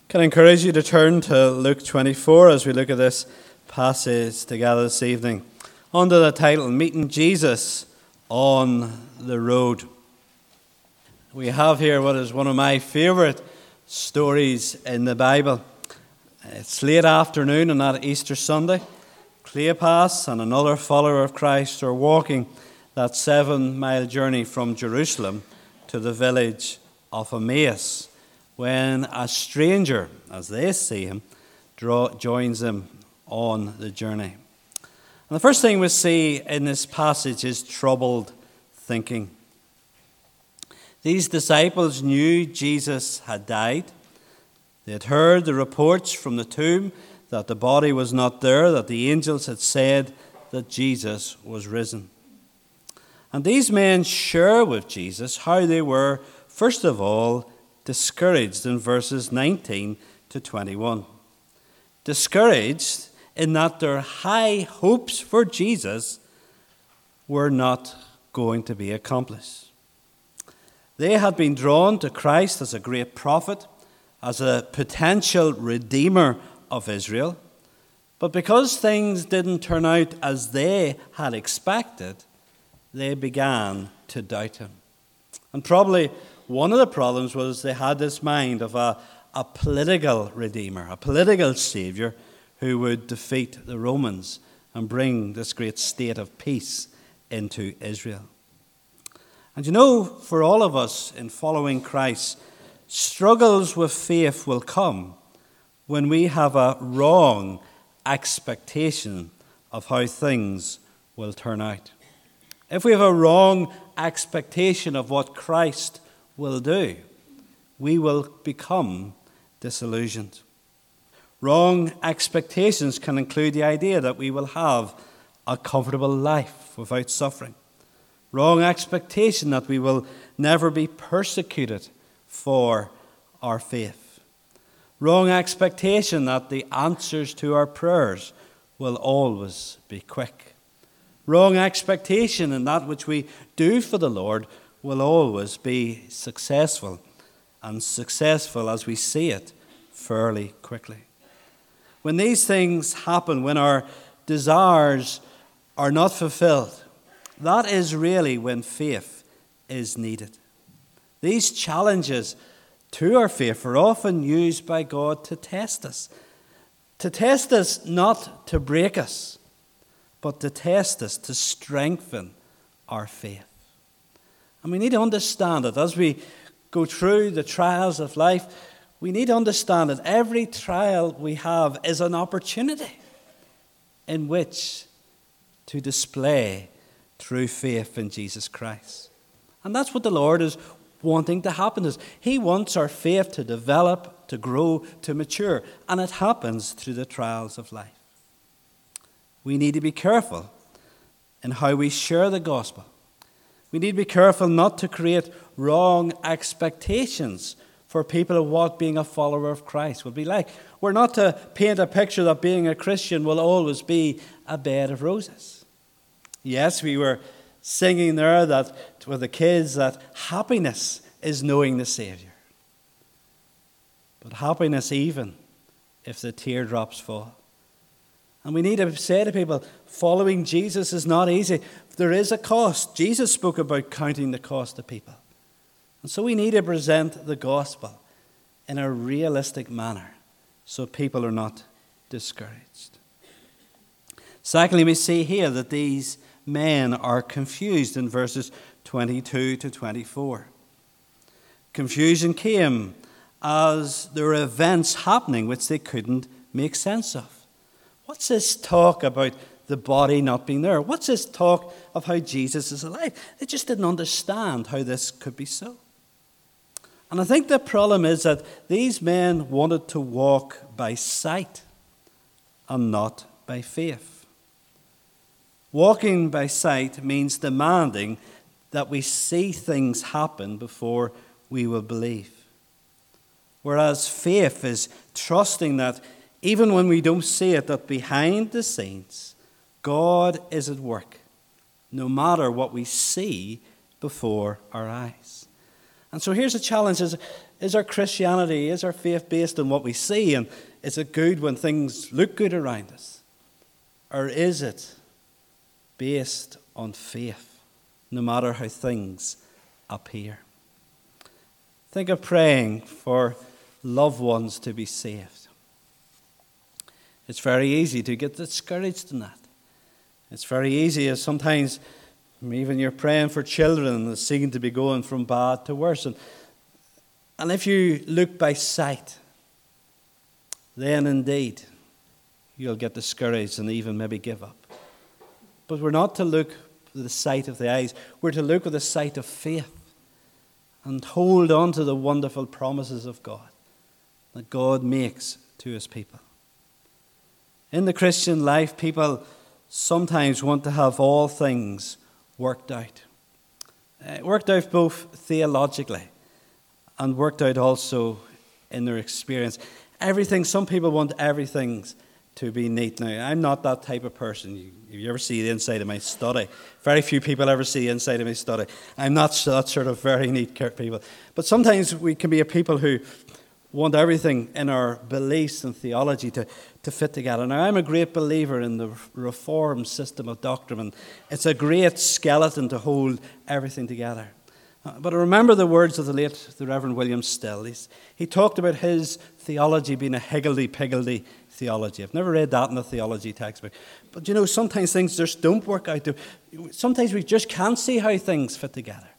Can I encourage you to turn to Luke 24 as we look at this passage together this evening, under the title, Meeting Jesus on the Road. We have here what is one of my favourite stories in the Bible. It's late afternoon on that Easter Sunday. Cleopas and another follower of Christ are walking that 7-mile journey from Jerusalem to the village of Emmaus, when a stranger, as they see him, joins them on the journey. And the first thing we see in this passage is troubled thinking. These disciples knew Jesus had died. They had heard the reports from the tomb that the body was not there, that the angels had said that Jesus was risen. And these men share with Jesus how they were, first of all, discouraged in verses 19 to 21. Discouraged in that their high hopes for Jesus were not going to be accomplished. They had been drawn to Christ as a great prophet, as a potential redeemer of Israel, but because things didn't turn out as they had expected, they began to doubt him. And probably one of the problems was they had this mind of a political redeemer, a political savior who would defeat the Romans and bring this great state of peace into Israel. And you know, for all of us in following Christ, struggles with faith will come when we have a wrong expectation of how things will turn out. If we have a wrong expectation of what Christ will do, we will become disillusioned. Wrong expectations can include the idea that we will have a comfortable life without suffering. Wrong expectation that we will never be persecuted for our faith. Wrong expectation that the answers to our prayers will always be quick. Wrong expectation in that which we do for the Lord will always be successful, and successful as we see it fairly quickly. When these things happen, when our desires are not fulfilled, that is really when faith is needed. These challenges to our faith are often used by God to test us. To test us, not to break us, but to test us, to strengthen our faith. And we need to understand that as we go through the trials of life, we need to understand that every trial we have is an opportunity in which to display true faith in Jesus Christ. And that's what the Lord is wanting to happen to us. He wants our faith to develop, to grow, to mature. And it happens through the trials of life. We need to be careful in how we share the gospel. We need to be careful not to create wrong expectations for people of what being a follower of Christ will be like. We're not to paint a picture that being a Christian will always be a bed of roses. Yes, we were singing there that with the kids that happiness is knowing the Savior. But happiness even if the teardrops fall. And we need to say to people, following Jesus is not easy. There is a cost. Jesus spoke about counting the cost to people. And so we need to present the gospel in a realistic manner so people are not discouraged. Secondly, we see here that these men are confused in verses 22 to 24. Confusion came as there were events happening which they couldn't make sense of. What's this talk about the body not being there? What's this talk of how Jesus is alive? They just didn't understand how this could be so. And I think the problem is that these men wanted to walk by sight and not by faith. Walking by sight means demanding that we see things happen before we will believe. Whereas faith is trusting that even when we don't see it, that behind the scenes, God is at work, no matter what we see before our eyes. And so here's the challenge: is Is our Christianity, is our faith based on what we see? And is it good when things look good around us? Or is it based on faith, no matter how things appear? Think of praying for loved ones to be saved. It's very easy to get discouraged in that. It's very easy as sometimes even you're praying for children that seem to be going from bad to worse. And if you look by sight, then indeed you'll get discouraged and even maybe give up. But we're not to look with the sight of the eyes. We're to look with the sight of faith and hold on to the wonderful promises of God that God makes to his people. In the Christian life, people sometimes want to have all things worked out. Worked out both theologically and worked out also in their experience. Some people want everything to be neat. Now, I'm not that type of person. You ever see the inside of my study? Very few people ever see the inside of my study. I'm not that sort of very neat people. But sometimes we can be a people who want everything in our beliefs and theology to fit together. Now, I'm a great believer in the Reformed system of doctrine, and it's a great skeleton to hold everything together. But I remember the words of the Reverend William Still. He talked about his theology being a higgledy-piggledy theology. I've never read that in a theology textbook. But sometimes things just don't work out. Sometimes we just can't see how things fit together.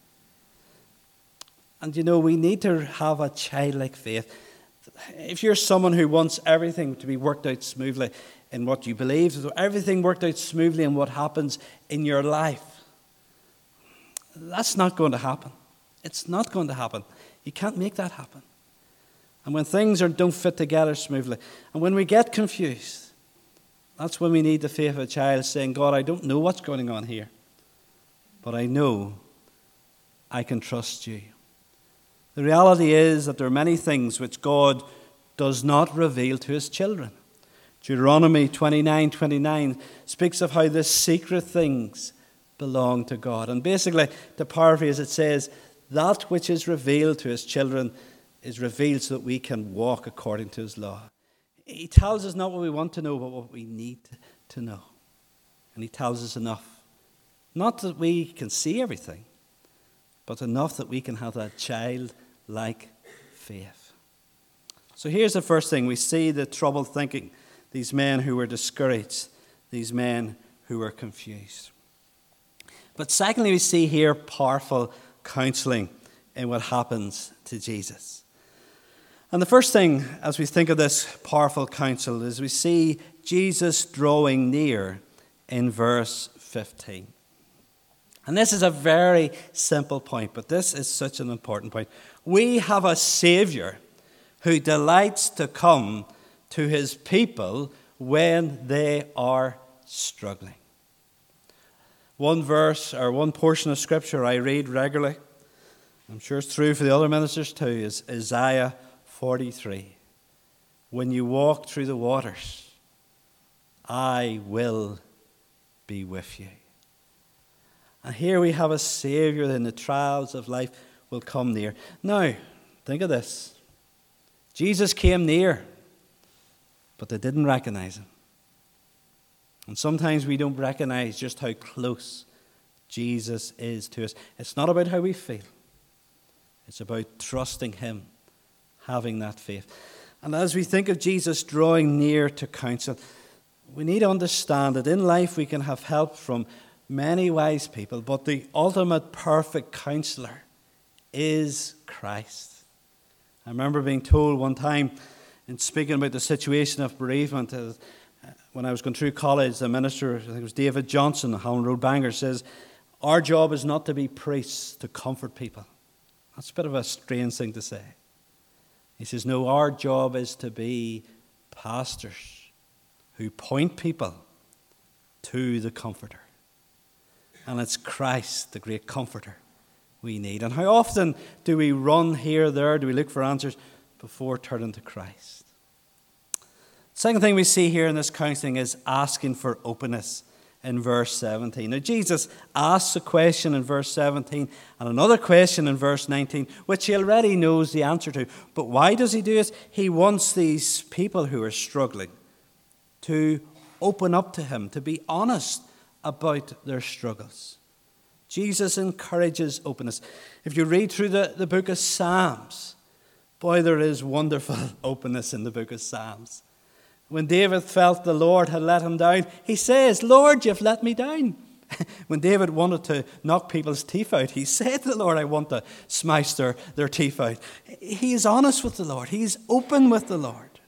And we need to have a childlike faith. If you're someone who wants everything to be worked out smoothly in what you believe, everything worked out smoothly in what happens in your life, that's not going to happen. It's not going to happen. You can't make that happen. And when things don't fit together smoothly, and when we get confused, that's when we need the faith of a child saying, God, I don't know what's going on here, but I know I can trust you. The reality is that there are many things which God does not reveal to his children. Deuteronomy 29:29 speaks of how the secret things belong to God. And basically, to paraphrase, it says, that which is revealed to his children is revealed so that we can walk according to his law. He tells us not what we want to know, but what we need to know. And he tells us enough. Not that we can see everything, but enough that we can have that childlike faith. So here's the first thing. We see the troubled thinking. These men who were discouraged. These men who were confused. But secondly, we see here powerful counseling in what happens to Jesus. And the first thing, as we think of this powerful counsel, is we see Jesus drawing near in verse 15. And this is a very simple point, but this is such an important point. We have a Savior who delights to come to his people when they are struggling. One verse or one portion of Scripture I read regularly, I'm sure it's true for the other ministers too, is Isaiah 43. When you walk through the waters, I will be with you. And here we have a Savior that in the trials of life will come near. Now, think of this. Jesus came near, but they didn't recognize him. And sometimes we don't recognize just how close Jesus is to us. It's not about how we feel. It's about trusting him, having that faith. And as we think of Jesus drawing near to counsel, we need to understand that in life we can have help from many wise people, but the ultimate perfect counselor is Christ. I remember being told one time in speaking about the situation of bereavement, when I was going through college, the minister, I think it was David Johnson, Holland Road Bangor, says, our job is not to be priests, to comfort people. That's a bit of a strange thing to say. He says, no, our job is to be pastors who point people to the Comforter. And it's Christ, the great Comforter, we need. And how often do we run here, there, do we look for answers before turning to Christ? Second thing we see here in this counseling is asking for openness in verse 17. Now, Jesus asks a question in verse 17 and another question in verse 19, which he already knows the answer to. But why does he do this? He wants these people who are struggling to open up to him, to be honest about their struggles. Jesus encourages openness. If you read through the book of Psalms, boy, there is wonderful openness in the book of Psalms. When David felt the Lord had let him down, he says, Lord, you've let me down. When David wanted to knock people's teeth out, he said to the Lord, I want to smash their teeth out. He is honest with the Lord. He is open with the Lord.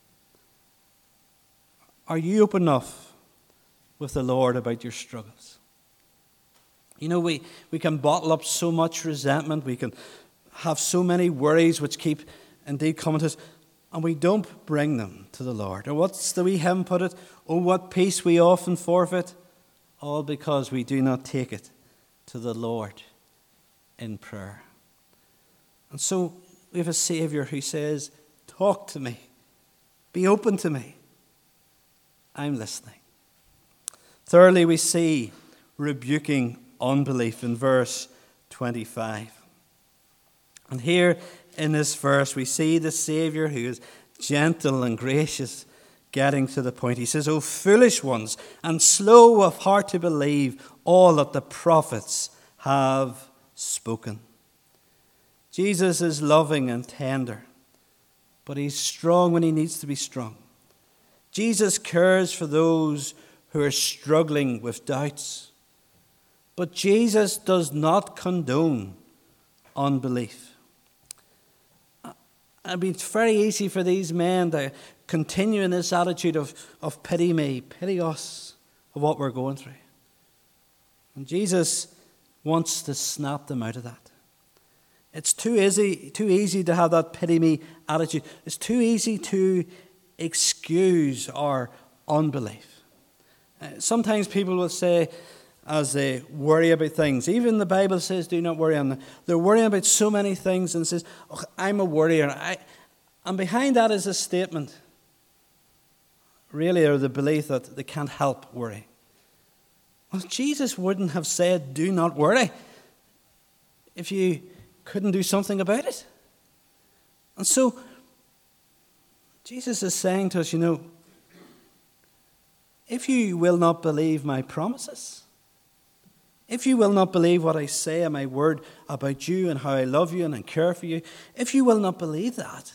Are you open enough with the Lord about your struggles? You know, we can bottle up so much resentment. We can have so many worries which keep indeed coming to us. And we don't bring them to the Lord. Or what's the wee hymn put it? Oh, what peace we often forfeit, all because we do not take it to the Lord in prayer. And so we have a Saviour who says, talk to me. Be open to me. I'm listening. Thirdly, we see rebuking unbelief in verse 25. And here in this verse, we see the Saviour who is gentle and gracious, getting to the point. He says, O foolish ones, and slow of heart to believe all that the prophets have spoken. Jesus is loving and tender, but he's strong when he needs to be strong. Jesus cares for those who are struggling with doubts, but Jesus does not condone unbelief. It'd be very easy for these men to continue in this attitude of pity me, pity us, of what we're going through. And Jesus wants to snap them out of that. It's too easy to have that pity me attitude. It's too easy to excuse our unbelief. Sometimes people will say, as they worry about things, even the Bible says do not worry on them. They're worrying about so many things and says, oh, I'm a worrier. And behind that is a statement, really, or the belief that they can't help worry. Well, Jesus wouldn't have said do not worry if you couldn't do something about it. And so Jesus is saying to us, you know, if you will not believe my promises, if you will not believe what I say in my word about you and how I love you and I care for you, if you will not believe that,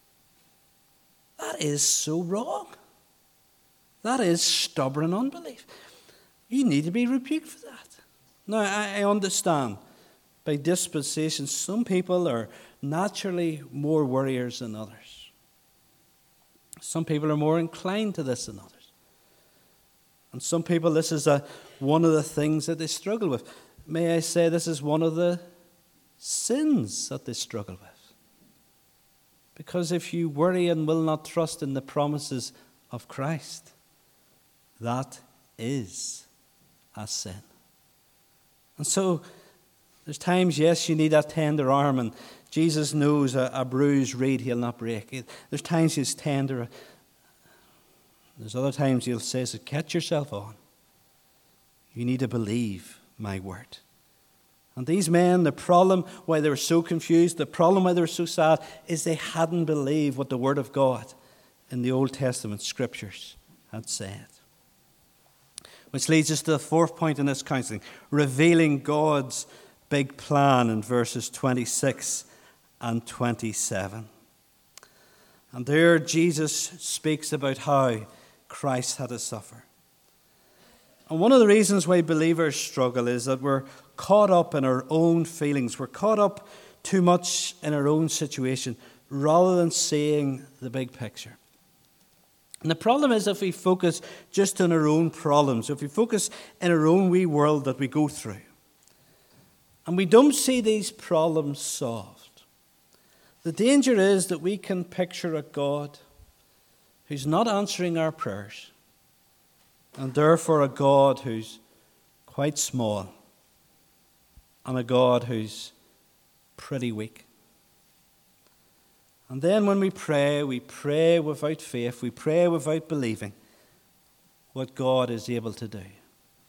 that is so wrong. That is stubborn unbelief. You need to be rebuked for that. Now, I understand by disposition, some people are naturally more worriers than others. Some people are more inclined to this than others. And some people, this is one of the things that they struggle with. May I say this is one of the sins that they struggle with. Because if you worry and will not trust in the promises of Christ, that is a sin. And so, there's times, yes, you need that tender arm, and Jesus knows a bruised reed he'll not break. There's times he's tender. There's other times he'll say, so get yourself on. You need to believe my word. And these men, the problem why they were so confused, the problem why they were so sad, is they hadn't believed what the word of God in the Old Testament scriptures had said. Which leads us to the fourth point in this counseling, revealing God's big plan in verses 26 and 27. And there Jesus speaks about how Christ had to suffer. And one of the reasons why believers struggle is that we're caught up in our own feelings. We're caught up too much in our own situation rather than seeing the big picture. And the problem is if we focus just on our own problems, if we focus in our own wee world that we go through, and we don't see these problems solved, the danger is that we can picture a God who's not answering our prayers, and therefore a God who's quite small, and a God who's pretty weak. And then when we pray without faith, we pray without believing what God is able to do.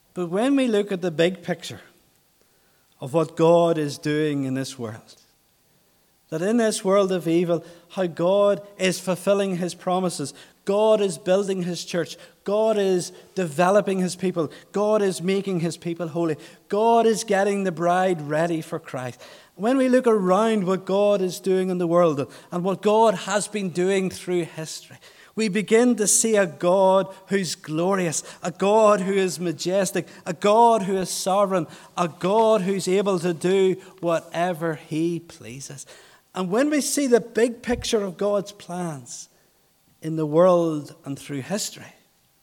But when we look at the big picture of what God is doing in this world, that in this world of evil, how God is fulfilling his promises, God is building his church, God is developing his people, God is making his people holy, God is getting the bride ready for Christ. When we look around what God is doing in the world and what God has been doing through history, we begin to see a God who's glorious, a God who is majestic, a God who is sovereign, a God who's able to do whatever he pleases. And when we see the big picture of God's plans in the world and through history,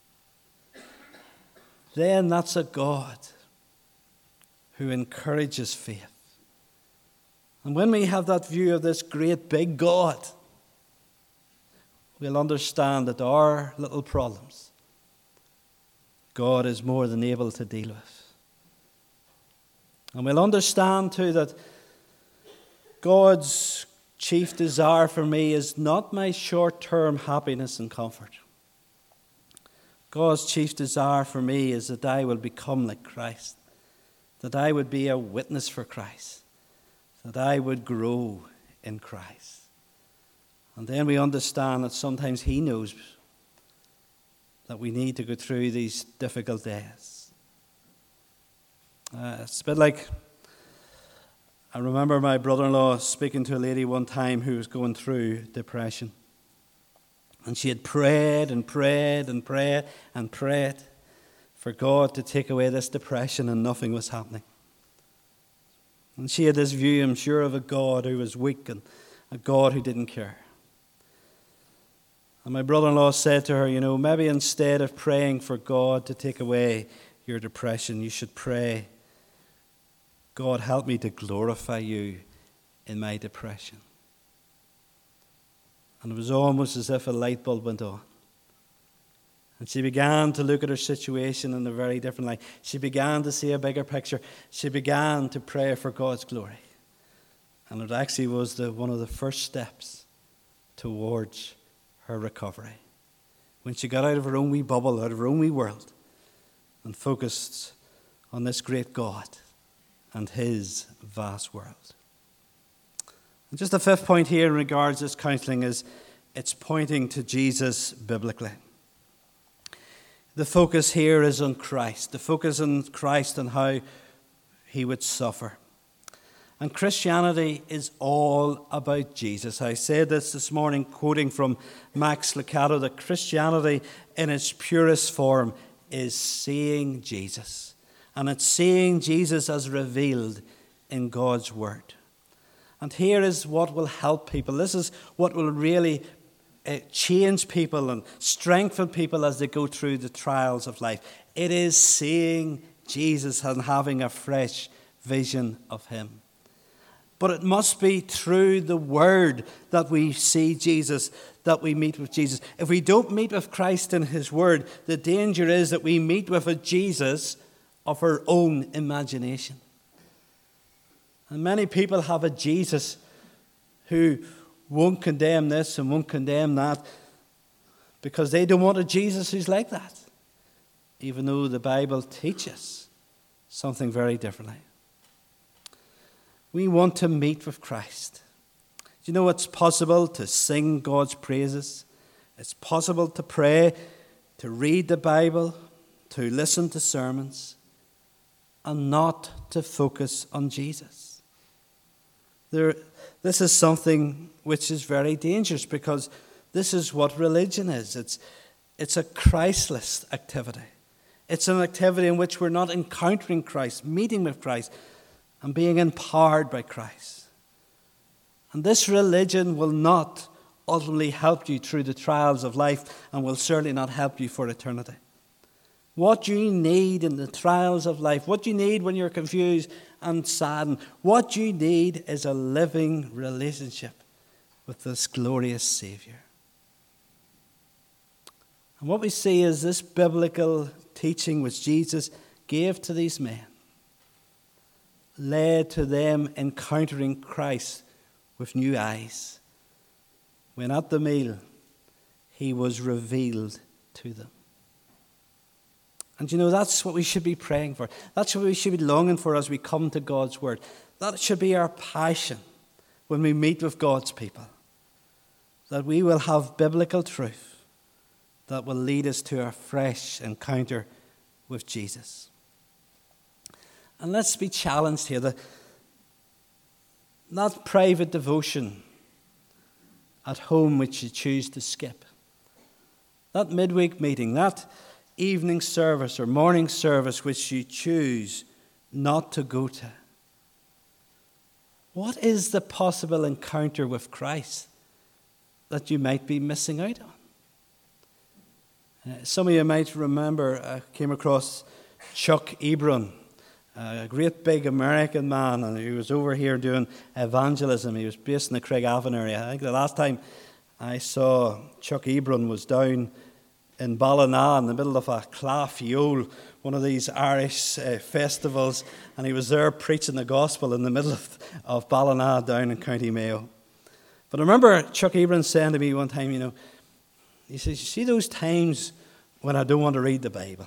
then that's a God who encourages faith. And when we have that view of this great big God, we'll understand that our little problems, God is more than able to deal with. And we'll understand too that God's chief desire for me is not my short-term happiness and comfort. God's chief desire for me is that I will become like Christ, that I would be a witness for Christ, that I would grow in Christ. And then we understand that sometimes he knows that we need to go through these difficult days. It's a bit like, I remember my brother-in-law speaking to a lady one time who was going through depression. And she had prayed and prayed and prayed and prayed for God to take away this depression, and nothing was happening. And she had this view, I'm sure, of a God who was weak and a God who didn't care. And my brother-in-law said to her, maybe instead of praying for God to take away your depression, you should pray, God, help me to glorify you in my depression. And it was almost as if a light bulb went on. And she began to look at her situation in a very different light. She began to see a bigger picture. She began to pray for God's glory. And it actually was one of the first steps towards her recovery. When she got out of her own wee bubble, out of her own wee world, and focused on this great God and his vast world. And just the fifth point here in regards to this counselling is it's pointing to Jesus biblically. The focus here is on Christ. The focus on Christ and how he would suffer. And Christianity is all about Jesus. I said this morning, quoting from Max Lucado, that Christianity in its purest form is seeing Jesus. And it's seeing Jesus as revealed in God's Word. And here is what will help people. This is what will really change people and strengthen people as they go through the trials of life. It is seeing Jesus and having a fresh vision of him. But it must be through the Word that we see Jesus, that we meet with Jesus. If we don't meet with Christ in his Word, the danger is that we meet with a Jesus of our own imagination. And many people have a Jesus who won't condemn this and won't condemn that because they don't want a Jesus who's like that, even though the Bible teaches something very differently. We want to meet with Christ. Do you know it's possible to sing God's praises? It's possible to pray, to read the Bible, to listen to sermons, and not to focus on Jesus. This is something which is very dangerous because this is what religion is. It's a Christless activity. It's an activity in which we're not encountering Christ, meeting with Christ, and being empowered by Christ. And this religion will not ultimately help you through the trials of life and will certainly not help you for eternity. What you need in the trials of life, what you need when you're confused and saddened, what you need is a living relationship with this glorious Savior. And what we see is this biblical teaching which Jesus gave to these men led to them encountering Christ with new eyes. When at the meal, he was revealed to them. And that's what we should be praying for. That's what we should be longing for as we come to God's word. That should be our passion when we meet with God's people. That we will have biblical truth that will lead us to a fresh encounter with Jesus. And let's be challenged here. That private devotion at home which you choose to skip. That midweek meeting, that evening service or morning service which you choose not to go to. What is the possible encounter with Christ that you might be missing out on? Some of you might remember I came across Chuck Ebron, a great big American man, and he was over here doing evangelism. He was based in the Craigavon area. I think the last time I saw Chuck Ebron was down in Ballina in the middle of a Claf Yule, one of these Irish festivals, and he was there preaching the gospel in the middle of Ballina down in County Mayo. But I remember Chuck Ebron saying to me one time, he says, you see those times when I don't want to read the Bible?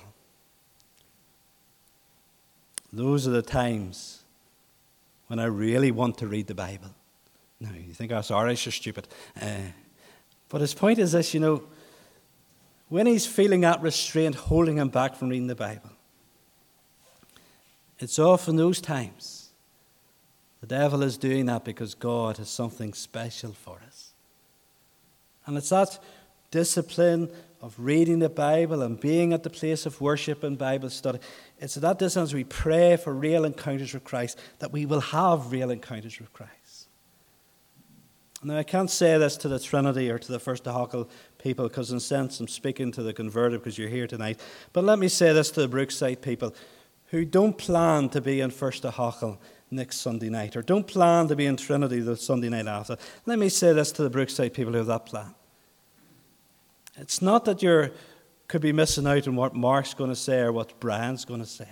Those are the times when I really want to read the Bible. Now, you think us Irish are stupid. But his point is this, when he's feeling that restraint holding him back from reading the Bible, it's often those times the devil is doing that because God has something special for us. And it's that discipline of reading the Bible and being at the place of worship and Bible study. It's at that distance we pray for real encounters with Christ, that we will have real encounters with Christ. Now, I can't say this to the Trinity or to the First Ahocal people because in a sense I'm speaking to the converted because you're here tonight. But let me say this to the Brookside people who don't plan to be in First Ahocal next Sunday night or don't plan to be in Trinity the Sunday night after. Let me say this to the Brookside people who have that plan. It's not that you could be missing out on what Mark's going to say or what Brian's going to say.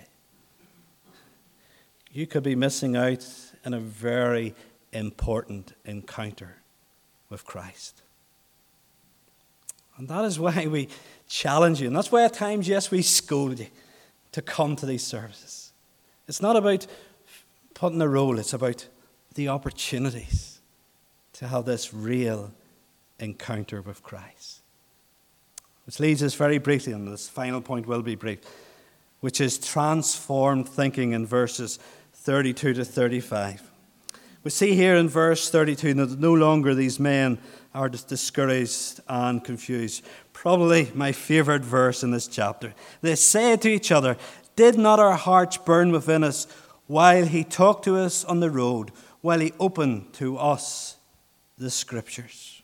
You could be missing out in a very important encounter with Christ. And that is why we challenge you. And that's why at times, yes, we scold you to come to these services. It's not about putting a role. It's about the opportunities to have this real encounter with Christ. Which leads us very briefly, and this final point will be brief, which is transformed thinking in verses 32 to 35. We see here in verse 32 that no longer these men are discouraged and confused. Probably my favorite verse in this chapter. They say to each other, "Did not our hearts burn within us while he talked to us on the road, while he opened to us the Scriptures?"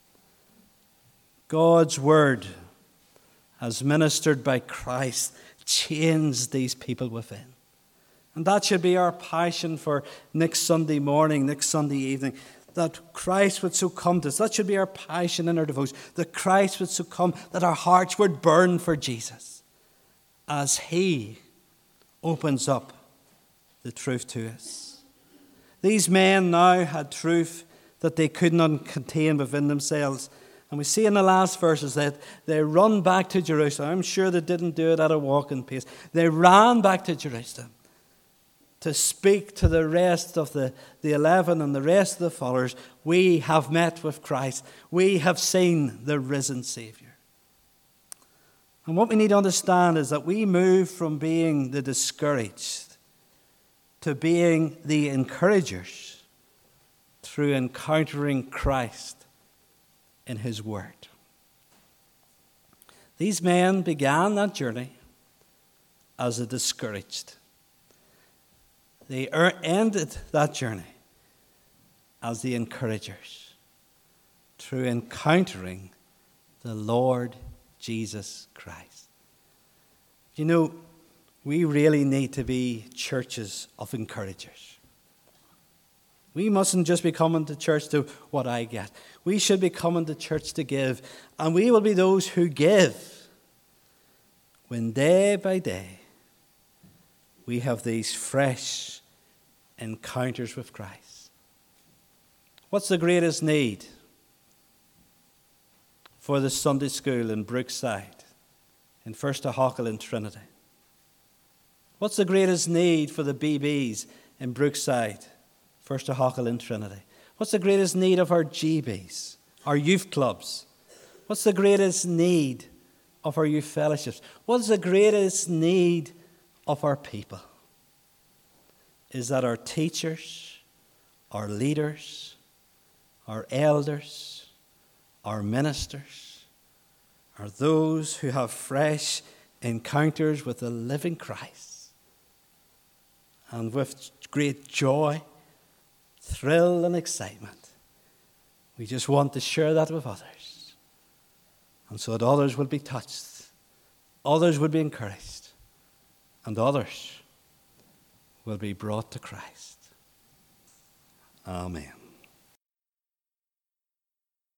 God's word, as ministered by Christ, changed these people within. And that should be our passion for next Sunday morning, next Sunday evening, that Christ would so come to us. That should be our passion in our devotion, that Christ would so come, that our hearts would burn for Jesus as he opens up the truth to us. These men now had truth that they could not contain within themselves. And we see in the last verses that they run back to Jerusalem. I'm sure they didn't do it at a walking pace. They ran back to Jerusalem to speak to the rest of the 11 and the rest of the followers. We have met with Christ. We have seen the risen Savior. And what we need to understand is that we move from being the discouraged to being the encouragers through encountering Christ in his word. These men began that journey as the discouraged. They ended that journey as the encouragers through encountering the Lord Jesus Christ. We really need to be churches of encouragers. We mustn't just be coming to church to what I get. We should be coming to church to give. And we will be those who give when day by day we have these fresh encounters with Christ. What's the greatest need for the Sunday school in Brookside, in First Ahocal in Trinity? What's the greatest need for the BBs in Brookside, First Ahokalin Trinity? What's the greatest need of our GBs, our youth clubs? What's the greatest need of our youth fellowships? What's the greatest need of our people? Is that our teachers, our leaders, our elders, our ministers, are those who have fresh encounters with the living Christ, and with great joy, thrill and excitement, we just want to share that with others, and so that others will be touched, others will be encouraged, and others will be brought to Christ. Amen.